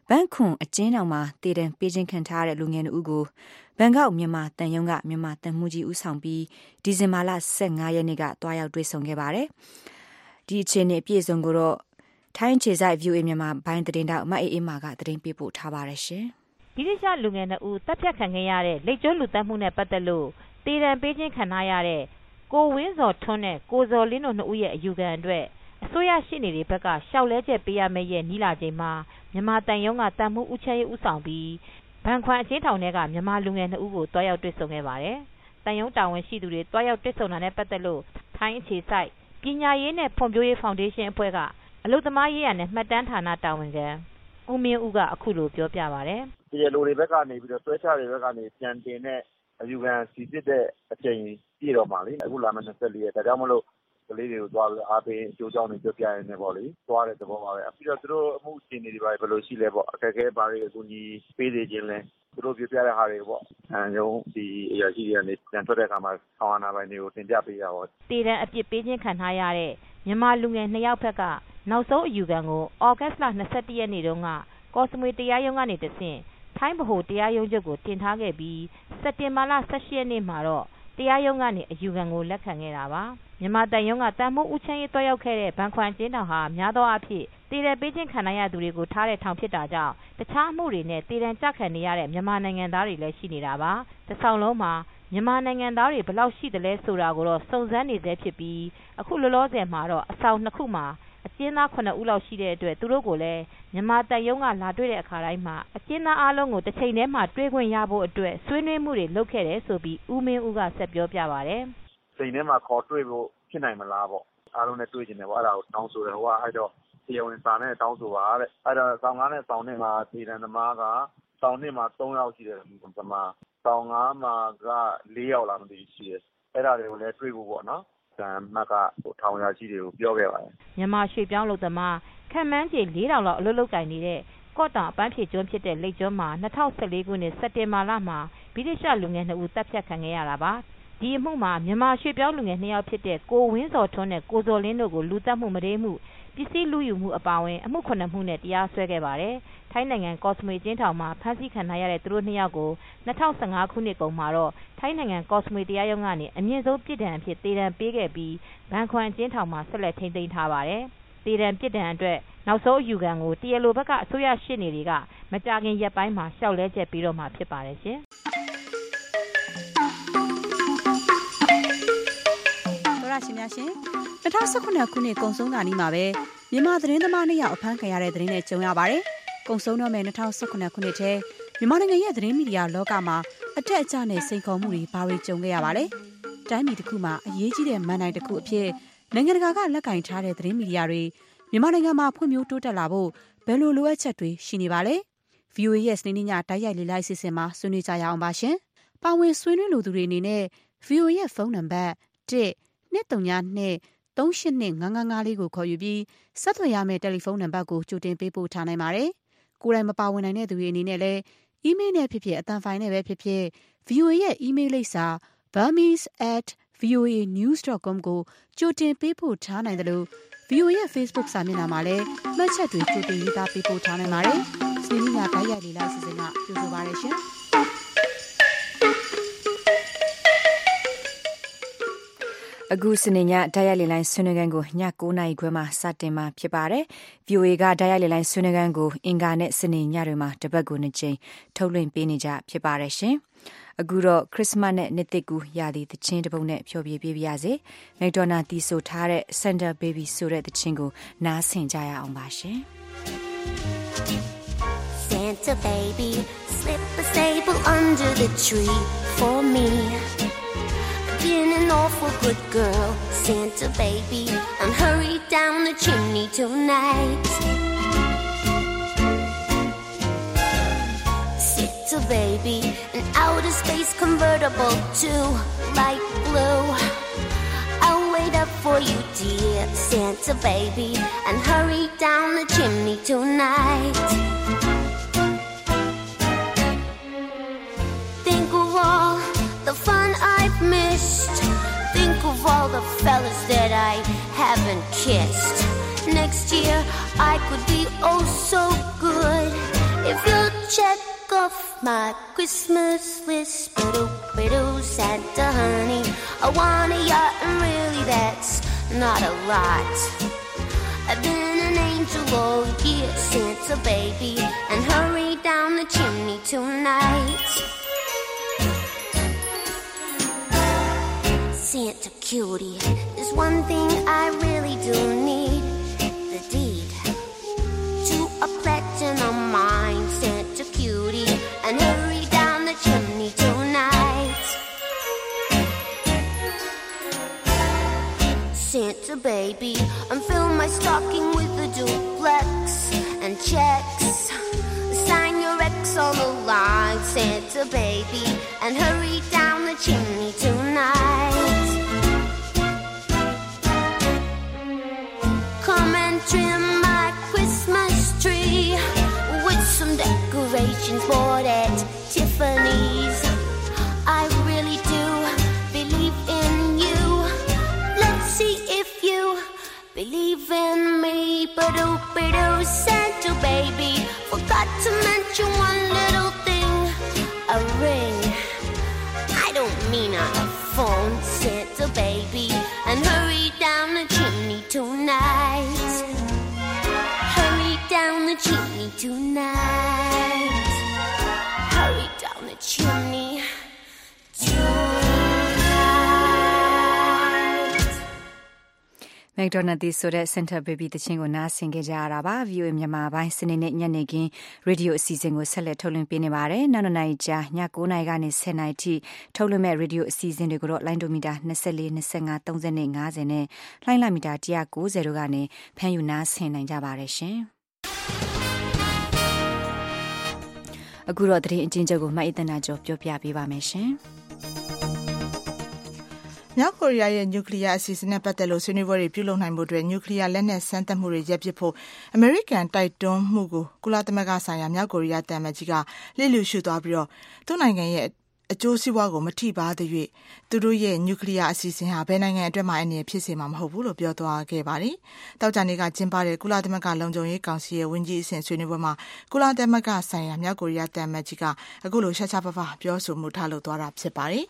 ဘန်ခွန်အကျဉ်းတော်မှာတည်တံပေးခြင်းခံထားတဲ့လူငယ်ဦးကိုဘန်ကောက်မြန်မာတန်ယုံကမြန်မာတန်မှုကြီးဦးဆောင်ပြီးဒီဇင်ဘာလဆယ့်ငါရက်နေ့ကတွားရောက်တွေ့ဆုံခဲ့ပါတယ်။ဒီအခြေအနေအပြည့်အစုံကိုတော့ထိုင်းခြေဆိုင် view အမြန်မာဘိုင်းသတင်းတောက်မအေးအေးမာကသတင်းပေးပို့ထားပါတယ်ရှင်။ဗြိတိရှလူငယ်နှစ်ဦးတပ်ဖြတ်ခံခဲ့ရတဲ့လက်ကျွန်းလူတက်မှုနဲ့ပတ်သက်လို့တည်တံပေးခြင်းခံထားရတဲ့ကိုဝင်းစော်ထွန်းနဲ့ကိုဇော်လင်းတို့နှစ်ဦးရဲ့အယူခံအတွက်အစိုးရရှိနေတွေဘက်ကရှောက်လဲချက်ပေးရမယ့်ရဲ့နီးလာချိန်မှာမြန်မာတန်ယုံကတန်မှုဦးချဲရေးဦးဆောင်ပြီးဘန်ခွမ်အချင်းထောင်ထဲကမြန်မာလူငယ်နှစ်ဦးကိုတွားရောက်တွေ့ဆုံခဲ့ပါတယ်။တန်ယုံတာဝန်ရှိသူတွေတွားရောက်တွေ့ဆုံတာနဲ့ပတ်သက်လို့ထိုင်းအခြေစိုက်ပညာရေးနဲ့ဖွံ့ဖြိုးရေးဖောင်ဒေးရှင်းအဖွဲ့ကအလုပ်သမားရေးရာနဲ့မှတ်တမ်းဌာနတာဝန်ခံဦးမင်းဦးကအခုလိုပြောပြပါတယ်။ဒီလိုတွေဘက်ကနေပြီးတော့ဆွဲချတွေဘက်ကနေပြန်တင်တဲ့အယူခံစီစစ်တဲ့အချိန်ပြည့်တော့မှလေအခုလာမယ့်၂၄ရက်ဒါကြောင့်မလို့ကလေးတွေကိုသွားပြီးအားပေးအကျိုးကြောင့်တွေပြောပြရနေပေါ့လေသွားတဲ့သဘောပါပဲပြီးတော့သူတို့အမှုရှင်တွေဘယ်လိုရှိလဲပေါ့အခက်အခဲဘာတွေအကူအညီပေးနေခြင်းလဲသူတို့ပြောပြတဲ့ဟာတွေပေါ့အဲရုံးဒီအရာရှိတွေကနေပြန်ထွက်တဲ့အခါမှာဆောင်းအာနာပိုင်တွေကိုတင်ပြပေးရပါတော့တည်တံအပြစ်ပေးခြင်းခံထားရတဲ့မြန်မာလူငယ်နှစ်ယောက်ဘက်ကနောက်ဆုံးအယူခံကိုဩဂတ်စ်လ၂၁ရက်နေ့တုန်းကကော့စမွေတရားရုံးကနေတဆင့်ထိုင်းဗဟိုတရားရုံးချုပ်ကိုတင်ထားခဲ့ပြီးစက်တင်ဘာလ၁၈ရက်နေ့မှာတော့တရားရုံးကနေအယူခံကိုလက်ခံခဲ့တာပါမြန်မာတန်ယုံကတန်မိုးဦးချမ်းရေးတွားရောက်ခဲ့တဲ့ဘန်ခွမ်ကျင်းတောင်ဟာများသောအားဖြင့်တည်တယ်ပေးခြင်းခံရသူတွေကိုထားတဲ့ထောင်ဖြစ်တာကြောင့်တခြားအမှုတွေနဲ့တည်တယ်ကြခံနေရတဲ့မြန်မာနိုင်ငံသားတွေလည်းရှိနေတာပါတဆောင်လုံးမှာမြန်မာနိုင်ငံသားတွေဘယ်လောက်ရှိသလဲဆိုတာကိုတော့စုံစမ်းနေသေးဖြစ်ပြီးအခုလောလောဆယ်မှာတော့အဆောင်နှစ်ခုမှာအကျဉ်းသားခုနှစ်ဦးလောက်ရှိတဲ့အတွက်သူတို့ကိုလည်းမြန်မာတန်ယုံကလာတွေ့တဲ့အခါတိုင်းမှာအကျဉ်းသားအားလုံးကိုတစ်ချိန်တည်းမှာတွေ့ခွင့်ရဖို့အတွက်ဆွေးနွေးမှုတွေလုပ်ခဲ့တယ်ဆိုပြီးဦးမင်းဦးကဆက်ပြောပြပါတယ်။ချိန်ထဲမှာခေါ်တွေ့ဖို့ဖြစ်နိုင်မလားပေါ့အားလုံးနဲ့တွေ့ကျင်တယ်ပေါ့အဲ့ဒါကိုတောင်းဆိုတယ်ဟိုကအဲ့တော့တရားဝင်စာနဲ့တောင်းဆိုပါတဲ့အဲ့တော့ဆောင်ကားနဲ့ဆောင်နဲ့မှာဒေသသမားကဆောင်နဲ့မှာ၃ယောက်ရှိတယ်သမားဆောင်ကားမှာက၄ယောက်လားမသိရှိတယ်အဲ့ဒါတွေကိုလည်းတွေ့ဖို့ပေါ့နော်ကံမှတ်ကဟိုထောင်ရရှိတွေကိုပြောခဲ့ပါတယ်မြန်မာရွှေပြောင်းလို့သမားခံမှန်းခြေ၄ထောင်လောက်အလုပ်လုပ်ကင်နေတဲ့ကော့တောင်အပန်းဖြေကျွန်းဖြစ်တဲ့လိတ်ကျွန်းမှာ၂၀၁၄ခုနှစ်စက်တင်ဘာလမှာဗြိတိရှလူငယ်နှစ်ဦးတပ်ဖြတ်ခံခဲ့ရတာပါဒီအမှုမှာမြန်မာရွှေပြောင်းလူငယ်နှစ်ယောက်ဖြစ်တဲ့ကိုဝင်းစော်ထွန်းနဲ့ကိုဇော်လင်းတို့ကိုလူတက်မှုမဒေးမှုပစ္စည်းလူယူမှုအပါအဝင်အမှုခုနှစ်မှုနဲ့တရားစွဲခဲ့ပါတယ်ထိုင်းနိုင်ငံကော့စမွေကျင်းထောင်မှာဖမ်းဆီးခံထားရတဲ့သူတို့နှစ်ယောက်ကို၂၀၁၅ခုနှစ်ကုန်မှာတော့ထိုင်းနိုင်ငံကော့စမွေတရားရုံးကနေအမြင့်ဆုံးပြစ်ဒဏ်အဖြစ်သေဒဏ်ပေးခဲ့ပြီးဘန်ခွမ်ကျင်းထောင်မှာဆက်လက်ထိန်းသိမ်းထားပါတယ်သေဒဏ်ပြစ်ဒဏ်အတွက်နောက်ဆုံးအယူခံကိုတရားလိုဘက်ကအစိုးရရှေ့နေတွေကမကြာခင်ရက်ပိုင်းမှာရှောက်လဲချက်ပြီးတော့မှဖြစ်ပါတယ်ရှင်ရှင်များရှင်၂၀၁၉ခုနှစ်ကုန်ဆုံးခါနီးမှာပဲမြန်မာသတင်းသမားနှစ်ယောက်အဖမ်းခံရတဲ့သတင်းနဲ့ကြုံရပါတယ်။ကုန်ဆုံးတော့မဲ့၂၀၁၉ခုနှစ်ထဲမြန်မာနိုင်ငံရဲ့သတင်းမီဒီယာလောကမှာအတက်အကျနဲ့စိန်ခေါ်မှုတွေဘာတွေကြုံခဲ့ရပါလဲ။တိုင်းပြည်တစ်ခုမှာအရေးကြီးတဲ့မန်တိုင်တစ်ခုအဖြစ်နိုင်ငံတကာကလက်ကင်ထားတဲ့သတင်းမီဒီယာတွေမြန်မာနိုင်ငံမှာဖွံ့ဖြိုးတိုးတက်လာဖို့ဘယ်လိုလိုအပ်ချက်တွေရှိနေပါလဲ။ ဗီအိုအေ ရဲ့စနေနေ့ညတိုက်ရိုက်လေးလိုက်စီစဉ်မှာဆွေးနွေးကြရအောင်ပါရှင်။ပါဝင်ဆွေးနွေးလိုသူတွေအနေနဲ့ ဗီအိုအေ ရဲ့ဖုန်းနံပါတ်တစ်နှစ်သုံးညနှစ်သုံးရှစ်နှစ်ငါးငါးငါးလေးကိုခေါ်ယူပြီးဆက်သွယ်ရမယ့်တယ်လီဖုန်းနံပါတ်ကိုကြိုတင်ပေးပို့ထားနိုင်ပါတယ်။ကိုယ်တိုင်မပါဝင်နိုင်တဲ့သူတွေအနေနဲ့လည်းအီးမေးလ်နဲ့ဖြစ်ဖြစ်အသံဖိုင်နဲ့ပဲဖြစ်ဖြစ် ဗီအိုအေ ရဲ့အီးမေးလ်လိပ်စာ burmese at voa news dot com ကိုကြိုတင်ပေးပို့ထားနိုင်တယ်လို့ ဗီအိုအေ ရဲ့ Facebook စာမျက်နှာမှာလည်းမှတ်ချက်တွေကြိုတင်ရေးသားပေးပို့ထားနိုင်ပါတယ်။စနေနေ့ညတိုက်ရိုက်လေးလိုက်စီစဉ်ကကြိုဆိုပါရရှင်။အခုစနေညဓာတ်ရိုက်လေလိုင်းဆွေးနွေးခန်းကိုည၉နာရီခွဲမှာစတင်မှာဖြစ်ပါတယ်။ ဗီအိုအေကဓာတ်ရိုက်လေလိုင်းဆွေးနွေးခန်းကိုအင်္ဂါနဲ့စနေညတွေမှာတပတ်ကိုနှစ်ကြိမ်ထုတ်လွှင့်ပေးနေကြဖြစ်ပါတယ်ရှင်။အခုတော့ခရစ်စမတ်နဲ့နှစ်သစ်ကူးရာသီသီချင်းတစ်ပုဒ်နဲ့ဖြောပြပေးပါရစေ။မိုက်ဒေါ်နာတီဆိုထားတဲ့ Santa Baby ဆိုတဲ့သီချင်းကိုနားဆင်ကြရအောင်ပါရှင်။ Santa baby, slip a sable under the tree for me.Been an awful good girl, Santa baby, and hurry down the chimney tonight. Santa baby, an outer space convertible to light blue. I'll wait up for you, dear Santa baby, and hurry down the chimney tonight.Think of all the fun I've missed.Think of all the fellas that I haven't kissed. Next year I could be oh so good If you check off my Christmas list, biddle, Santa honey, I want a yacht, and really that's not a lot. I've been an angel all year, Santa baby, and hurry down the chimney tonight. Santa cutie, there's one thing I really do need, the deed to a platinum mine. Santa cutie, and hurry down the chimney tonight. Santa baby, and fill my stocking with a duplex and checks. Sign your ex on the line, Santa baby, and hurry down the chimney tonight. Come and trim my Christmas tree with some decorations bought at Tiffany's. I really do believe in you. Let's see if you believe in me. Ba-doo, ba-doo, Santa baby, forgot to mention one little thing, a ring. I don't mean a phone, Santa baby, and hurry down the chimney tonight. Hurry down the chimney tonight. Hurry down the chimney tonight. McDonald ဆိုတဲ့ Santa Baby တခြင်းကိုနားဆင်ကြကြရတာပါ V O A မြန်မာပိုင်းစနေနေ့ညနေခင်းရေဒီယိုအစီအစဉ်ကိုဆက်လက်ထုတ်လွှင့်ပေးနေပါတယ်နောက်နှစ်နာရီကြာည9နာရီကနေ10နာရီထိထုတ်လွှင့်မဲ့ရေဒီယိုအစီအစဉ်တွေကိုတော့လိုင်းဒိုမီတာtwenty-four, twenty-five, thirty, fiftyနဲ့လိုင်းလာမီတာone ninetyတို့ကနေဖမ်းယူနားဆင်နိုင်ကြပါတယ်ရှင်အခုတော့သတင်းအကျဉ်းချုပ်ကိုမှတ်အသနာကျော်ပြောပြပေးပါမယ်ရှင်မြောက်ကိုရီးယားရဲ့နျူကလ িয়ার အစီအစဉ်နဲ့ပတ်သက်လို့ဆွေးနွေးပွဲတွေပြုလုပ်နိုင်မှုအတွက်နျူကလ িয়ার လက်နက်စမ်းသပ်မှုတွေရပ်ပစ်ဖို့အမေရိကန်တိုက်တွန်းမှုကိုကုလသမဂ္ဂဆိုင်ရာမြောက်ကိုရီးယားတမန်ကြီးကလစ်လျူရှုသွားပြီးတော့သူ့နိုင်ငံရဲ့အကျိုးစီးပွားကိုမထိပါသေး၍သူတို့ရဲ့နျူကလ িয়ার အစီအစဉ်ဟာဘယ်နိုင်ငံအတွက်မှအနေနဲ့ဖြစ်စေမှာမဟုတ်ဘူးလို့ပြောသွားခဲ့ပါတယ်။တောက်ကြနေကကျင်းပတဲ့ကုလသမဂ္ဂလုံခြုံရေးကောင်စီရဲ့ဝန်ကြီးအဆင့်ဆွေးနွေးပွဲမှာကုလသမဂ္ဂဆိုင်ရာမြောက်ကိုရီးယားတမန်ကြီးကအခုလိုရှာချပပပြောဆိုမှုထားလို့သွားတာဖြစ်ပါတယ်။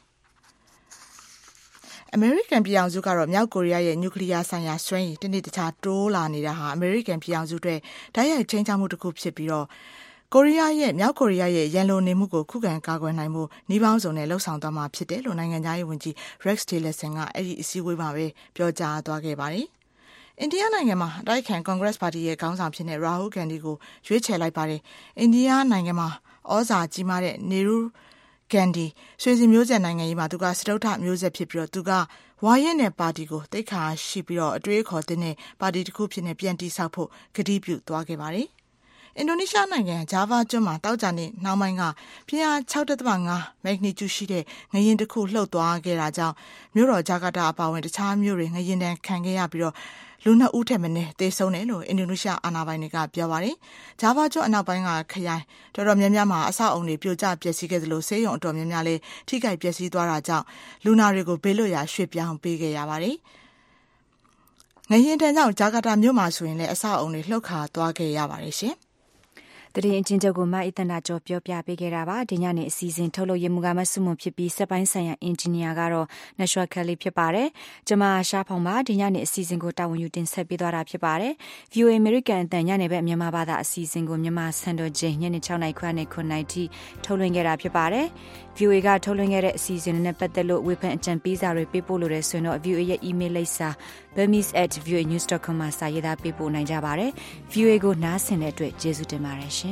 အမေရိကန်ပြည်အောင်စုကတော့မြောက်ကိုရီးယားရဲ့နျူကလ িয়ার ဆိုင်ရာစွမ်းရည်တနေ့တခြားတိုးလာနေတာဟာအမေရိကန်ပြည်အောင်စုအတွက်တိုက်ရိုက်ချိန်ချမှုတစ်ခုဖြစ်ပြီးတော့ကိုရီးယားရဲ့မြောက်ကိုရီးယားရဲ့ရန်လိုနေမှုကိုခုခံကာကွယ်နိုင်မှုနှီးပေါင်းစုံနဲ့လှုပ်ဆောင်သွားမှာဖြစ်တယ်လို့နိုင်ငံသားရေးဝန်ကြီး Rex Tillerson ကအဲ့ဒီအစည်းအဝေးမှာပဲပြောကြားသွားခဲ့ပါတယ်။အိန္ဒိယနိုင်ငံမှာအတိုက်အခံ Congress Party ရဲ့ခေါင်းဆောင်ဖြစ်တဲ့ Rahul Gandhi ကိုရွေးချယ်လိုက်ပါတယ်။အိန္ဒိယနိုင်ငံမှာဩဇာကြီးမားတဲ့ Nehru Gandhi ရွှေစီမျိုးဆက်နိုင်ငံရေးမှာသူကစတုထမျိုးဆက်ဖြစ်ပြီးတော့သူကဝါရင့်တဲ့ပါတီကိုတိတ်ခါရှိပြီးတော့အတွေးခေါ်တဲ့ပါတီတစ်ခုဖြစ်နေပြန်တိဆောက်ဖို့ကတိပြုသွားခဲ့ပါတယ်။အင်ဒိုနီးရှားနိုင်ငံဂျာဗာကျွန်းမှာတောက်ကြနေနှောင်းပိုင်းကပြင်းအား six point five မက်ဂနီကျူရှိတဲ့ငလျင်တစ်ခုလှုပ်သွားခဲ့တာကြောင့်မြို့တော်ဂျာကာတာအပါအဝင်တခြားမြို့တွေငလျင်တန်းခံခဲ့ရပြီးတော့လူနှစ်ဦးထက်မနည်းသေဆုံးတယ်လို့အင်ဒိုနီးရှားအာဏာပိုင်တွေကပြောပါတယ်။ဂျာဗာကျွန်းအနောက်ပိုင်းကခရိုင်တော်တော်များများမှာအဆောက်အုံတွေပြိုကျပျက်စီးခဲ့သလိုဆေးရုံအတော်များများလည်းထိခိုက်ပျက်စီးသွားတာကြောင့်လူနာတွေကိုဘေးလွတ်ရာရွှေ့ပြောင်းပေးခဲ့ရပါတယ်။ငလျင်တန်းကြောင့်ဂျာကာတာမြို့မှာဆိုရင်လည်းအဆောက်အုံတွေလှုပ်ခါသွားခဲ့ရပါတယ်ရှင်။တရင်အချင်းချုပ်ကိုမအီတနာကျော်ပြောပြပေးခဲ့တာပါဒီညနေအစီအစဉ်ထုတ်လုပ်ရမှုကမဆုမွန်ဖြစ်ပြီးစက်ပိုင်းဆိုင်ရာအင်ဂျင်နီယာကတော့ Nashua Kelly ဖြစ်ပါတယ်ကျွန်မရှားဖောင်ပါဒီညနေအစီအစဉ်ကိုတာဝန်ယူတင်ဆက်ပေးသွားတာဖြစ်ပါတယ် V O A American အတန်ညနေဘက်မြန်မာဘာသာအစီအစဉ်ကိုမြန်မာစံတော်ချိန်ညနေsixနာရီခွဲနဲ့nineနာရီထိထုတ်လွှင့်ခဲ့တာဖြစ်ပါတယ် V O A ကထုတ်လွှင့်ခဲ့တဲ့အစီအစဉ်နဲ့ပတ်သက်လို့ဝေဖန်အကြံပေးစာတွေပေးပို့လို့ရဆိုရင်တော့ V O A ရဲ့ email လိပ်စာ burmese at voa news dot com မှာစာရေးသားပေးပို့နိုင်ကြပါတယ် V O A ကိုနားဆင်တဲ့အတွက်ကျေးဇူးတင်ပါတယ်ရှင်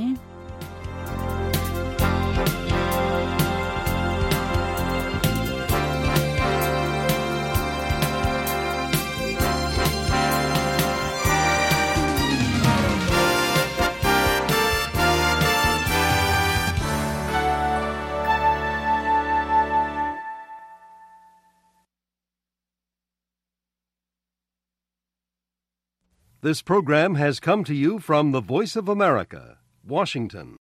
This program has come to you from the Voice of America, Washington.